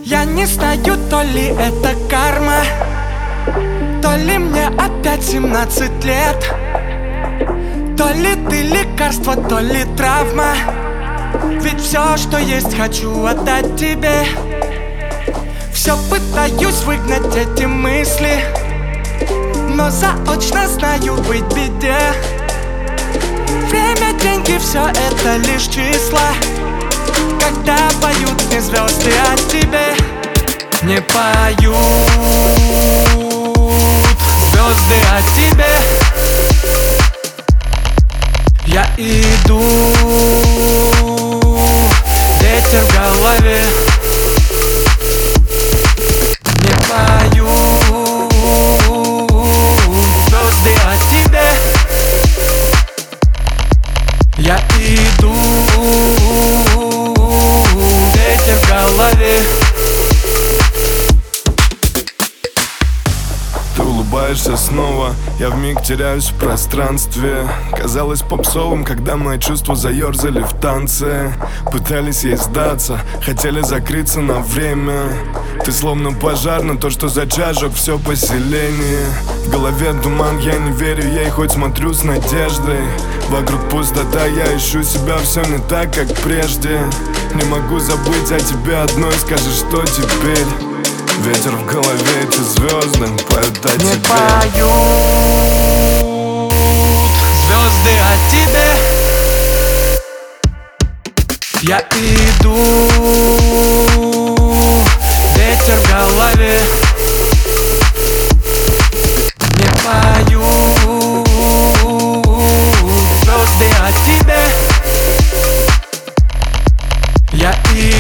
Я не знаю, то ли это карма, то ли мне опять 17 лет, то ли ты лекарство, то ли травма. Ведь все, что есть, хочу отдать тебе. Все пытаюсь выгнать эти мысли, но заочно знаю, быть в беде. Время, деньги, все это лишь числа, когда поют мне звезды о тебе. Не поют звезды о тебе. Я иду, ветер в голове. Не поют звезды о тебе. Я иду, ветер в голове. Ты улыбаешься снова, я вмиг теряюсь в пространстве. Казалось попсовым, когда мои чувства заерзали в танце. Пытались ей сдаться, хотели закрыться на время. Ты словно пожар, но то, что зачажок, все поселение. В голове туман, я не верю ей, хоть смотрю с надеждой. Вокруг пустота, я ищу себя, все не так, как прежде. Не могу забыть о тебе одной, скажи, что теперь? Ветер в голове, эти звезды поют о тебе. Не поют звезды о тебе. Я иду, ветер в голове. Не поют звезды о тебе. Я иду.